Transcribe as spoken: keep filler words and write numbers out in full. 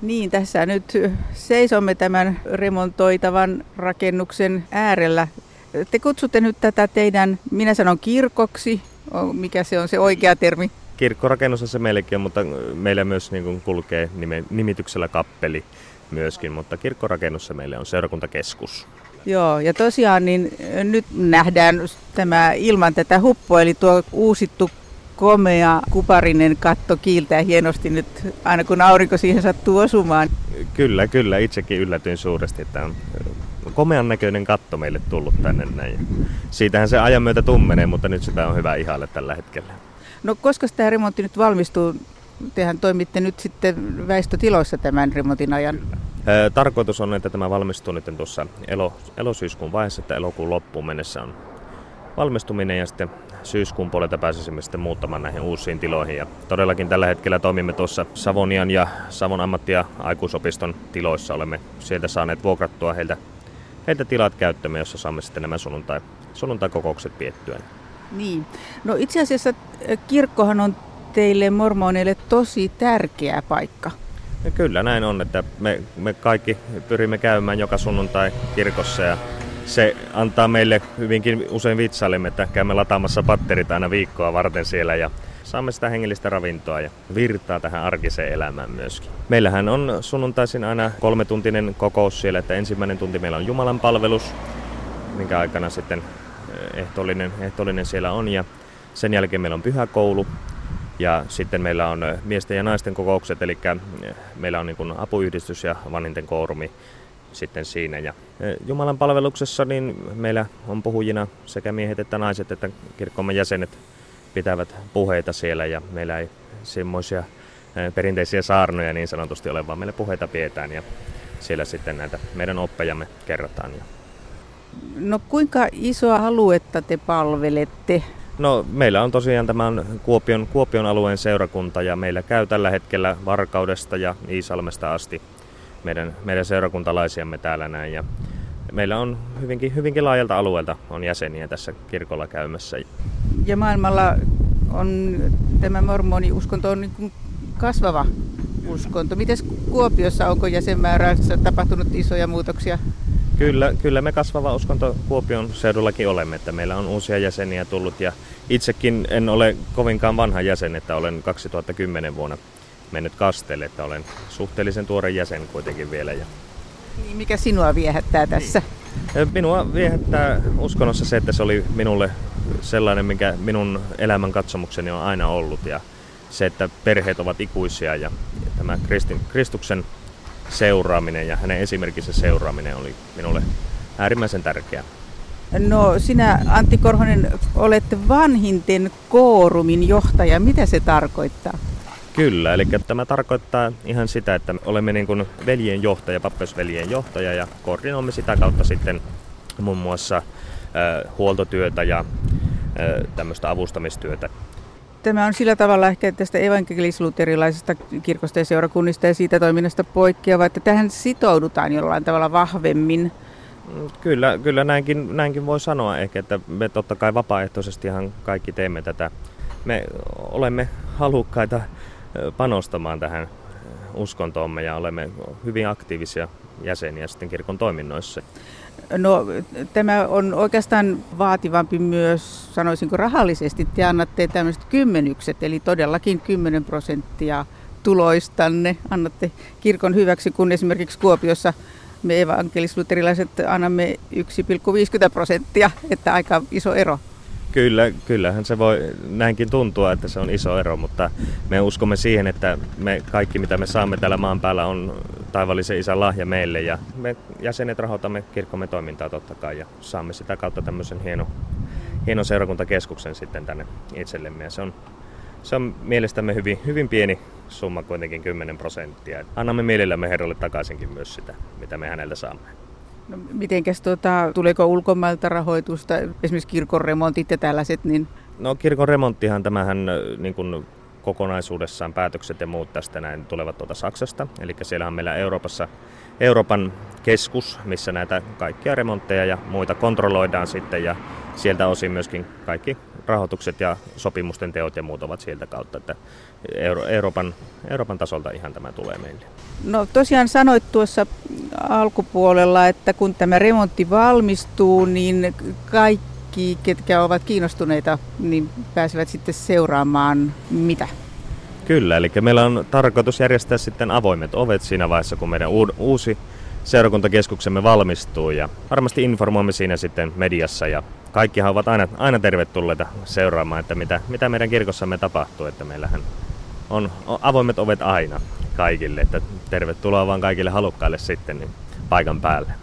Niin, tässä nyt seisomme tämän remontoitavan rakennuksen äärellä. Te kutsutte nyt tätä teidän, minä sanon kirkoksi, mikä se on se oikea termi? Kirkkorakennus se meillekin on, mutta meillä myös niin kuin kulkee nime, nimityksellä kappeli myöskin, mutta kirkkorakennus se meille on seurakuntakeskus. Joo, ja tosiaan niin nyt nähdään tämä ilman tätä huppoa, eli tuo uusittu komea kuparinen katto kiiltää hienosti nyt aina kun aurinko siihen sattuu osumaan. Kyllä, kyllä. Itsekin yllätyin suuresti, että on komean näköinen katto meille tullut tänne näin. Siitähän se ajan myötä tummenee, mutta nyt sitä on hyvä ihailla tällä hetkellä. No koska tämä remontti nyt valmistuu? Tehän toimitte nyt sitten väistötiloissa tämän remontin ajan. Kyllä. Tarkoitus on, että tämä valmistuu nyt tuossa elo, elosyyskuun vaiheessa, että elokuun loppuun mennessä on valmistuminen ja sitten syyskuun puolelta pääsisimme sitten muuttamaan näihin uusiin tiloihin. Ja todellakin tällä hetkellä toimimme tuossa Savonian ja Savon ammatti- ja aikuisopiston tiloissa. Olemme sieltä saaneet vuokrattua heiltä, heiltä tilat käyttöömme, jossa saamme sitten nämä sunnuntai, sunnuntai-kokoukset piettyä. Niin. No itse asiassa kirkkohan on teille mormoneille tosi tärkeä paikka. Ja kyllä näin on, että me, me kaikki pyrimme käymään joka sunnuntai kirkossa ja se antaa meille hyvinkin usein vitsailimme, että käymme lataamassa patterit aina viikkoa varten siellä ja saamme sitä hengellistä ravintoa ja virtaa tähän arkiseen elämään myöskin. Meillähän on sunnuntaisin aina kolmetuntinen kokous siellä, että ensimmäinen tunti meillä on Jumalan palvelus, minkä aikana sitten ehtoollinen, ehtoollinen siellä on ja sen jälkeen meillä on pyhäkoulu. Ja sitten meillä on miesten ja naisten kokoukset, eli meillä on niin kuin apuyhdistys ja vanhinten koorumi sitten siinä. Ja Jumalan palveluksessa niin meillä on puhujina sekä miehet että naiset että kirkkomme jäsenet pitävät puheita siellä ja meillä ei semmoisia perinteisiä saarnoja niin sanotusti ole, vaan meillä puheita pidetään ja siellä sitten näitä meidän oppejamme kerrotaan. No kuinka isoa aluetta te palvelette? No meillä on tosiaan tämä Kuopion, Kuopion alueen seurakunta ja meillä käy tällä hetkellä Varkaudesta ja Iisalmesta asti meidän, meidän seurakuntalaisiamme täällä näin. Ja meillä on hyvinkin, hyvinkin laajalta alueelta on jäseniä tässä kirkolla käymässä. Ja maailmalla on tämä mormoni-uskonto on niin kuin kasvava uskonto. Mites Kuopiossa, onko jäsenmäärässä tapahtunut isoja muutoksia? Kyllä, kyllä me kasvava uskonto Kuopion seudullakin olemme, että meillä on uusia jäseniä tullut ja itsekin en ole kovinkaan vanha jäsen, että olen kaksituhattakymmenen vuonna mennyt kasteelle, että olen suhteellisen tuore jäsen kuitenkin vielä. Ja niin, mikä sinua viehättää tässä? Minua viehättää uskonnossa se, että se oli minulle sellainen, mikä minun elämän katsomukseni on aina ollut ja se, että perheet ovat ikuisia ja tämä Kristuksen seuraaminen ja hänen esimerkkinsä seuraaminen oli minulle äärimmäisen tärkeää. No sinä, Antti Korhonen, olet vanhinten koorumin johtaja. Mitä se tarkoittaa? Kyllä, eli tämä tarkoittaa ihan sitä, että olemme niin kuin veljen johtaja, pappeusveljen johtaja ja koordinoimme sitä kautta sitten muun muassa äh, huoltotyötä ja äh, tämmöistä avustamistyötä. Tämä on sillä tavalla ehkä tästä evankelis-luterilaisesta kirkosta ja seurakunnista ja siitä toiminnasta poikkeava, että tähän sitoudutaan jollain tavalla vahvemmin. Kyllä, kyllä näinkin, näinkin voi sanoa ehkä, että me totta kai vapaaehtoisesti ihan kaikki teemme tätä. Me olemme halukkaita panostamaan tähän uskontoomme ja olemme hyvin aktiivisia jäseniä sitten kirkon toiminnoissa. No tämä on oikeastaan vaativampi myös, sanoisinko rahallisesti. Te annatte tämmöiset kymmenykset, eli todellakin kymmenen prosenttia tuloistanne annatte kirkon hyväksi, kun esimerkiksi Kuopiossa me evankelis-luterilaiset annamme yksi pilkku viisikymmentä prosenttia, että aika iso ero. Kyllä, kyllähän se voi näinkin tuntua, että se on iso ero, mutta me uskomme siihen, että me kaikki mitä me saamme täällä maan päällä on taivaallisen isän lahja meille ja me jäsenet rahoitamme kirkkomme toimintaa totta kai ja saamme sitä kautta tämmöisen hieno, hienon seurakuntakeskuksen sitten tänne itsellemme ja se on, se on mielestämme hyvin, hyvin pieni summa kuitenkin kymmenen prosenttia. Annamme mielellämme Herralle takaisinkin myös sitä, mitä me häneltä saamme. No, mitenkäs tuota, tuleeko ulkomailta rahoitusta, esimerkiksi kirkon remontit ja tällaiset? Niin... No kirkon remonttihan tämähän niin kuin kokonaisuudessaan päätökset ja muut tästä näin tulevat tuolta Saksasta. Eli siellä on meillä Euroopassa Euroopan keskus, missä näitä kaikkia remontteja ja muita kontrolloidaan sitten ja sieltä osin myöskin kaikki rahoitukset ja sopimusten teot ja muut ovat sieltä kautta, että Euro- Euroopan, Euroopan tasolta ihan tämä tulee meille. No tosiaan sanoit tuossa alkupuolella, että kun tämä remontti valmistuu, niin kaikki, ketkä ovat kiinnostuneita, niin pääsevät sitten seuraamaan mitä? Kyllä, eli meillä on tarkoitus järjestää sitten avoimet ovet siinä vaiheessa, kun meidän uusi seurakuntakeskuksemme valmistuu, ja varmasti informoimme siinä sitten mediassa, ja kaikkihan ovat aina, aina tervetulleita seuraamaan, että mitä, mitä meidän kirkossamme tapahtuu, että meillähän on avoimet ovet aina kaikille, että tervetuloa vaan kaikille halukkaille sitten niin paikan päälle.